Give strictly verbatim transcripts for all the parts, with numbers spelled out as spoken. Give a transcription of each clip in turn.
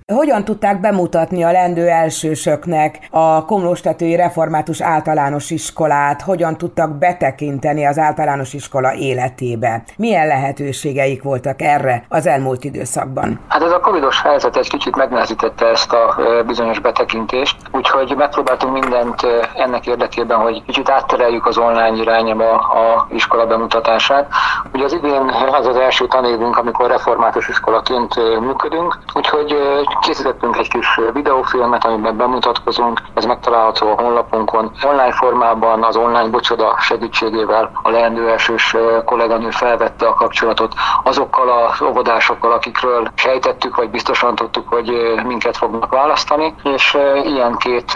Hogyan tudták bemutatni a leendő elsősöknek a Komlóstetői Református Általános Iskolát, hogyan tudtak betekinteni az általános iskola életébe? Milyen lehetőségeik voltak erre az elmúlt időszakban? Hát ez a covidos helyzet egy kicsit megnehezítette ezt a bizonyos betekintést, úgyhogy megpróbáltunk mindent ennek érdekében, hogy kicsit áttereljük az online irányába a iskola bemutatását. Ugye az idén az az első tanévünk, amikor református iskolaként működünk, úgyhogy készítettünk egy kis videófilmet, amiben bemutatkozunk, ez megtalálható a honlapunkon. Online formában, az online bocsoda segítségével a leendő elsős kolléganő felvette a kapcsolatot azokkal az óvodásokkal, akikről sejtettük, vagy biztosan tudtuk, hogy minket fognak választani, és ilyen két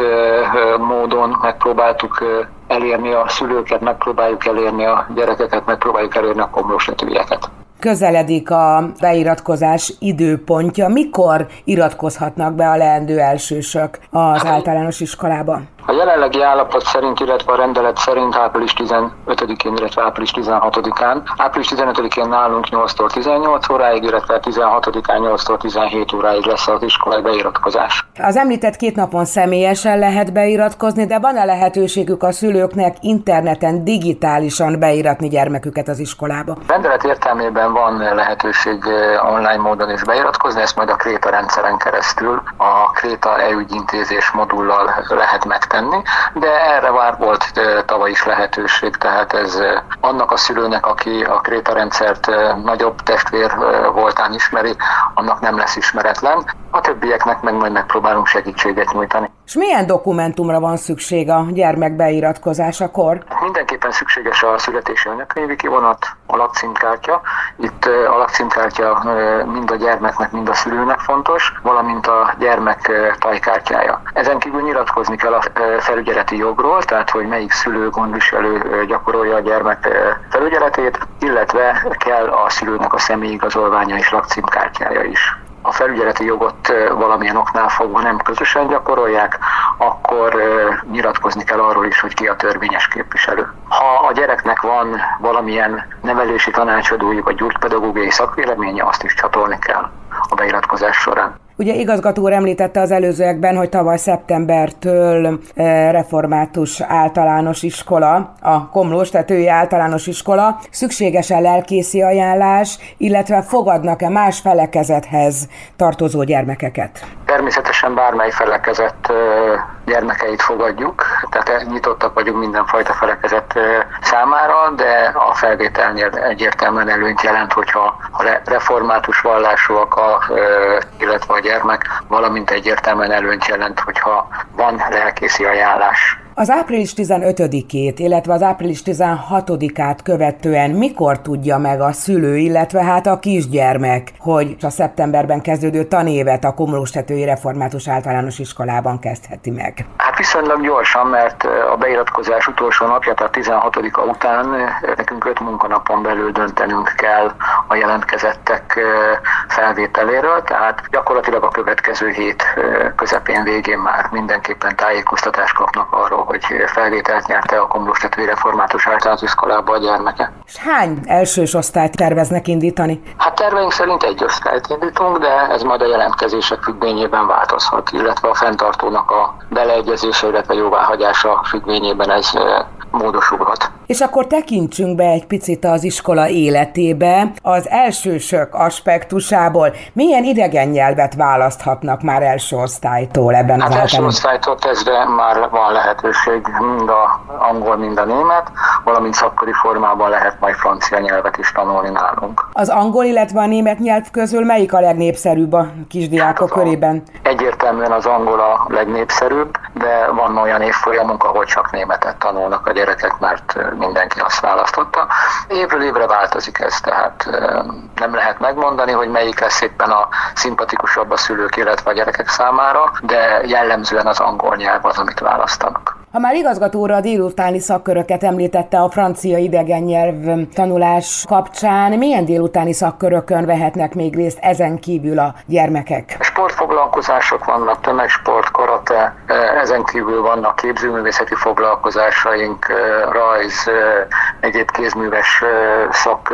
módon megpróbáltuk elérni a szülőket, megpróbáljuk elérni a gyerekeket, megpróbáljuk elérni a komlóstetőieket. Közeledik a beiratkozás időpontja. Mikor iratkozhatnak be a leendő elsősök az általános iskolába? A jelenlegi állapot szerint, illetve a rendelet szerint április tizenötödikén, illetve április tizenhatodikán. április tizenötödikén nálunk nyolctól tizennyolc óráig, illetve tizenhatodikán nyolctól tizenhét óráig lesz az iskolai beiratkozás. Az említett két napon személyesen lehet beiratkozni, de van-e lehetőségük a szülőknek interneten, digitálisan beiratni gyermeküket az iskolába? A rendelet értelmében van lehetőség online módon is beiratkozni, ezt majd a Kréta rendszeren keresztül, a Kréta e-ügyintézés modullal lehet megtenni. Tenni, de erre már volt tavaly is lehetőség, tehát ez annak a szülőnek, aki a Kréta rendszert nagyobb testvér voltán ismeri, annak nem lesz ismeretlen. A többieknek meg majd megpróbálunk segítséget nyújtani. És milyen dokumentumra van szükség a gyermek beiratkozásakor? Mindenképpen szükséges a születési anyakönyvi kivonat, a lakcímkártya. Itt a lakcímkártya mind a gyermeknek, mind a szülőnek fontos, valamint a gyermek tajkártyája. Ezen kívül nyilatkozni kell a felügyeleti jogról, tehát hogy melyik szülő, gondviselő gyakorolja a gyermek felügyeletét, illetve kell a szülőnek a személyigazolványa és lakcímkártyája is. A felügyeleti jogot valamilyen oknál fogva nem közösen gyakorolják, akkor nyilatkozni kell arról is, hogy ki a törvényes képviselő. Ha a gyereknek van valamilyen nevelési tanácsadói vagy gyógypedagógiai szakvéleménye, azt is csatolni kell a beiratkozás során. Ugye igazgató úr említette az előzőekben, hogy tavaly szeptembertől református általános iskola, a Komlóstetői Általános Iskola, szükséges-e lelkészi ajánlás, illetve fogadnak-e más felekezethez tartozó gyermekeket? Természetesen bármely felekezet gyermekeit fogadjuk, tehát nyitottak vagyunk mindenfajta felekezet számára, de a felvételnél egyértelműen előnyt jelent, hogyha a református vallásúak, a, illetve a gyermek, valamint egyértelműen előnyt jelent, hogyha van lelkészi ajánlás. Az április tizenötödikét, illetve az április tizenhatodikát követően mikor tudja meg a szülő, illetve hát a kisgyermek, hogy a szeptemberben kezdődő tanévet a Komlóstetői Református Általános Iskolában kezdheti meg? Hát viszonylag gyorsan, mert a beiratkozás utolsó napja, tehát tizenhatodika után nekünk öt munkanapon belül döntenünk kell a jelentkezettek felvételéről, tehát gyakorlatilag a következő hét közepén végén már mindenképpen tájékoztatást kapnak arról, hogy felvételt nyerte a Komlóstetői Református Általános Iskolába a gyermeke. És hány elsős osztályt terveznek indítani? Hát terveink szerint egy osztályt indítunk, de ez majd a jelentkezések függvényében változhat, illetve a fenntartónak a beleegyezése, illetve jóváhagyása függvényében ez módosulhat. És akkor tekintsünk be egy picit az iskola életébe, az elsősök aspektusából. Milyen idegen nyelvet választhatnak már első osztálytól ebben hát az első osztálytól kezdve már van lehetőség, mind a angol, mind a német, valamint szakkori formában lehet majd francia nyelvet is tanulni nálunk. Az angol, illetve a német nyelv közül melyik a legnépszerűbb a kisdiákok hát körében? Egyértelműen az angol a legnépszerűbb, de van olyan évfolyamunk, ahol csak németet tanulnak a gyerekek, mert mindenki azt választotta. Évről évre változik ez, tehát nem lehet megmondani, hogy melyik lesz éppen a szimpatikusabb a szülők, illetve a gyerekek számára, de jellemzően az angol nyelv az, amit választanak. Ha már igazgató úr a délutáni szakköröket említette a francia idegen nyelv tanulás kapcsán, milyen délutáni szakkörökön vehetnek még részt ezen kívül a gyermekek? Sportfoglalkozások vannak, tömegsport, karate, ezen kívül vannak képzőművészeti foglalkozásaink, rajz, egyéb kézműves szakkörök,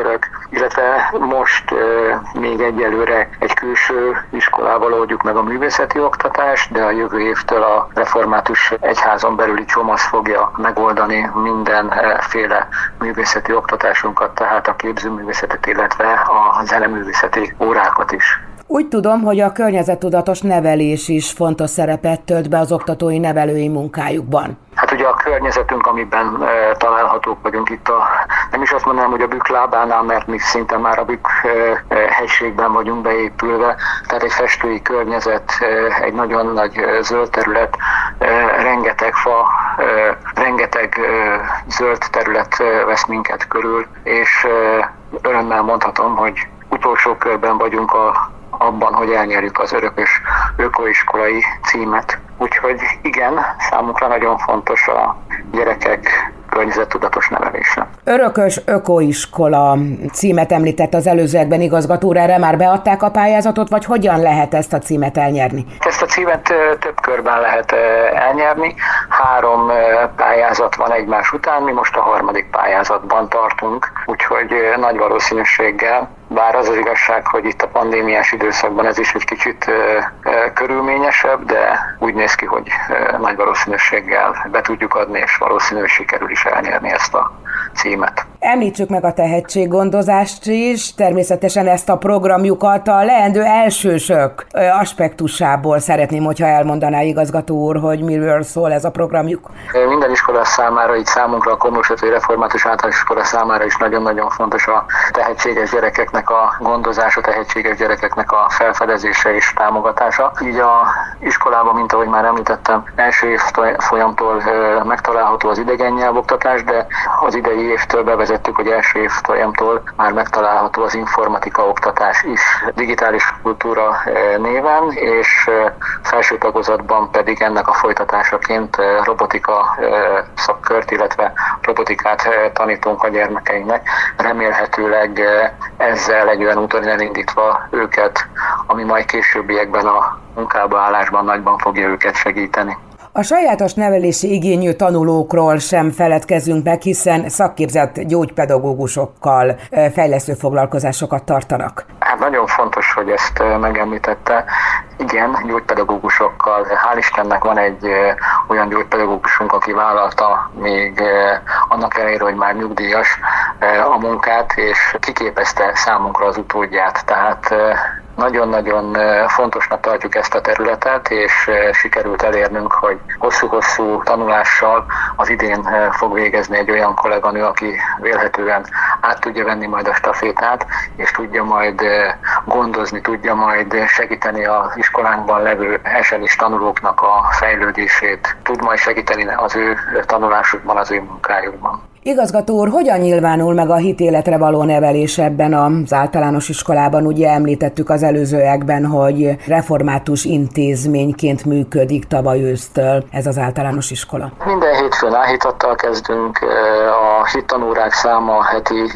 illetve most még egyelőre egy külső iskolával oldjuk meg a művészeti oktatást, de a jövő évtől a református egyházon belüli csomasz fogja megoldani mindenféle művészeti oktatásunkat, tehát a képzőművészetet, illetve a zeneművészeti órákat is. Úgy tudom, hogy a környezettudatos nevelés is fontos szerepet tölt be az oktatói nevelői munkájukban. Hát ugye a környezetünk, amiben e, találhatók vagyunk itt a, nem is azt mondanám, hogy a Bükk lábánál, mert mi szinte már a Bükk e, e, hegységben vagyunk beépülve, tehát egy festői környezet, e, egy nagyon nagy e, zöld terület, e, rengeteg fa, e, rengeteg e, zöld terület e, vesz minket körül, és e, örömmel mondhatom, hogy utolsó körben vagyunk a abban, hogy elnyerjük az örökös ökoiskolai címet. Úgyhogy igen, számunkra nagyon fontos a gyerekek környezettudatos nevelése. Örökös ökoiskola címet említett az előzőekben, igazgató úr, erre már beadták a pályázatot, vagy hogyan lehet ezt a címet elnyerni? Ezt a címet több körben lehet elnyerni. Három pályázat van egymás után, mi most a harmadik pályázatban tartunk, úgyhogy nagy valószínűséggel, bár az az igazság, hogy itt a pandémiás időszakban ez is egy kicsit körülményesebb, de úgy néz ki, hogy nagy valószínűséggel be tudjuk adni, és valószínűleg sikerül is elnyerni ezt a címet. Említsük meg a tehetséggondozást is, természetesen ezt a programjukat a leendő elsősök aspektusából szeretném, hogyha elmondaná, igazgató úr, hogy miről szól ez a programjuk. Minden iskola számára, így számunkra a Komlósötői Református Általános Iskola számára is nagyon-nagyon fontos a tehetséges gyerekeknek a gondozása, tehetséges gyerekeknek a felfedezése és támogatása. Így a iskolában, mint ahogy már említettem, első évfolyamtól megtalálható az idegen nyelvoktatás, de az idei évtől bevezettük, hogy első évfolyamtól már megtalálható az informatika oktatás is digitális kultúra néven, és felső tagozatban pedig ennek a folytatásaként robotika szakkört, illetve robotikát tanítunk a gyermekeinknek. Remélhetőleg ezzel egy olyan úton elindítva őket, ami majd későbbiekben a munkába állásban nagyban fogja őket segíteni. A sajátos nevelési igényű tanulókról sem feledkezzünk meg, hiszen szakképzett gyógypedagógusokkal fejlesztő foglalkozásokat tartanak. Hát nagyon fontos, hogy ezt megemlítette. Igen, gyógypedagógusokkal. Hál' Istennek van egy olyan gyógypedagógusunk, aki vállalta még annak ellenére, hogy már nyugdíjas a munkát, és kiképezte számunkra az utódját. Tehát nagyon-nagyon fontosnak tartjuk ezt a területet, és sikerült elérnünk, hogy hosszú-hosszú tanulással az idén fog végezni egy olyan kolléganő, aki vélhetően át tudja venni majd a stafétát, és tudja majd gondozni, tudja majd segíteni az iskolánkban levő es el is tanulóknak a fejlődését, tud majd segíteni az ő tanulásukban, az ő munkájukban. Igazgató úr, hogyan nyilvánul meg a hitéletre való nevelés ebben az általános iskolában? Ugye említettük az előzőekben, hogy református intézményként működik tavaly ősztől ez az általános iskola. Minden hétfőn áhítattal kezdünk, a hittanórák száma heti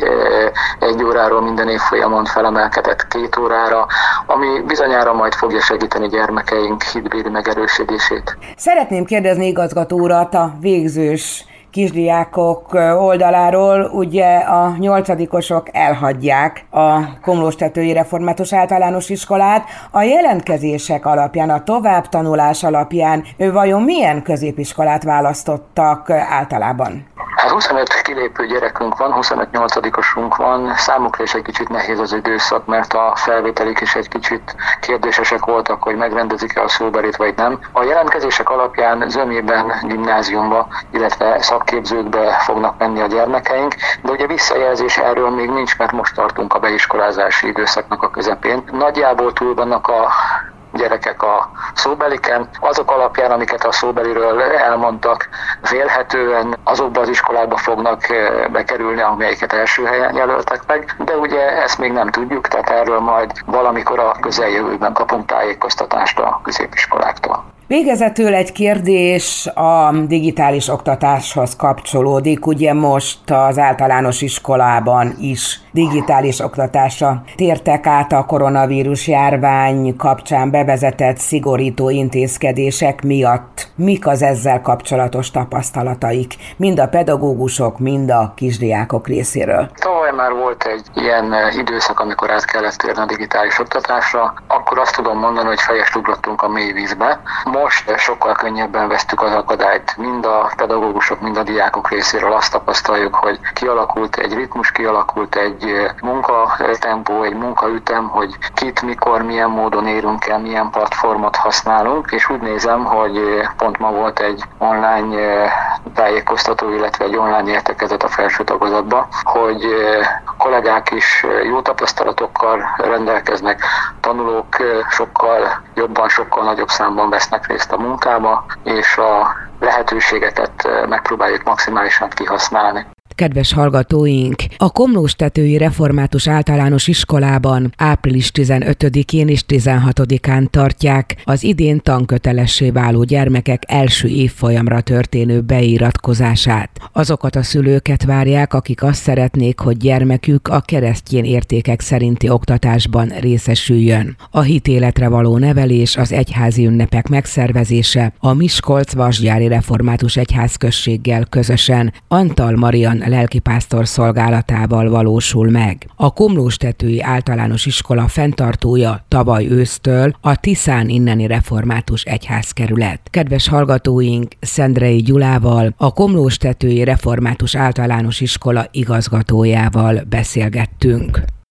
egy óráról minden évfolyamon felemelkedett két órára, ami bizonyára majd fogja segíteni gyermekeink hitbéli megerősödését. Szeretném kérdezni igazgató urat a végzős kisdiákok oldaláról, ugye a nyolcadikosok elhagyják a Komlóstetői Református Általános Iskolát. A jelentkezések alapján, a továbbtanulás alapján ő vajon milyen középiskolát választottak általában? Hát huszonöt kilépő gyerekünk van, huszonöt nyolcadikosunk van, számukra is egy kicsit nehéz az időszak, mert a felvételik is egy kicsit kérdésesek voltak, hogy megrendezik-e a szóbelit vagy nem. A jelentkezések alapján zömében gimnáziumba, illetve szakképzőkbe fognak menni a gyermekeink, de ugye visszajelzés erről még nincs, mert most tartunk a beiskolázási időszaknak a közepén. Nagyjából túl vannak a gyerekek a szóbeliken, azok alapján, amiket a szóbeliről elmondtak, vélhetően azokba az iskolákba fognak bekerülni, amelyiket első helyen jelöltek meg, de ugye ezt még nem tudjuk, tehát erről majd valamikor a közeljövőben kapunk tájékoztatást a középiskoláktól. Végezetül egy kérdés a digitális oktatáshoz kapcsolódik. Ugye most az általános iskolában is digitális oktatásra tértek át a koronavírus járvány kapcsán bevezetett szigorító intézkedések miatt. Mik az ezzel kapcsolatos tapasztalataik, mind a pedagógusok, mind a kisdiákok részéről? Tavaly már volt egy ilyen időszak, amikor át kellett térni a digitális oktatásra, akkor azt tudom mondani, hogy fejest ugrottunk a mély vízbe. Most sokkal könnyebben vesztük az akadályt, mind a pedagógusok, mind a diákok részéről azt tapasztaljuk, hogy kialakult egy ritmus, kialakult egy munkatempó, egy munkaütem, hogy kit, mikor, milyen módon érünk el, milyen platformot használunk, és úgy nézem, hogy pont ma volt egy online tájékoztató, illetve egy online értekezet a felső tagozatban, hogy kollégák is jó tapasztalatokkal rendelkeznek, tanulók sokkal jobban, sokkal nagyobb számban vesznek részt a munkába, és a lehetőségeket megpróbáljuk maximálisan kihasználni. Kedves hallgatóink! A Komlóstetői Református Általános Iskolában április tizenötödikén és tizenhatodikán tartják az idén tankötelessé váló gyermekek első évfolyamra történő beiratkozását. Azokat a szülőket várják, akik azt szeretnék, hogy gyermekük a keresztény értékek szerinti oktatásban részesüljön. A hitéletre való nevelés, az egyházi ünnepek megszervezése a Miskolc-Vasgyári Református Egyházközséggel közösen Antal Marian lelkipásztor szolgálatával valósul meg. A Komlóstetői Általános Iskola fenntartója tavaly ősztől a Tiszán inneni református egyházkerület. Kedves hallgatóink, Szendrei Gyulával, a Komlóstetői Református Általános Iskola igazgatójával beszélgettünk.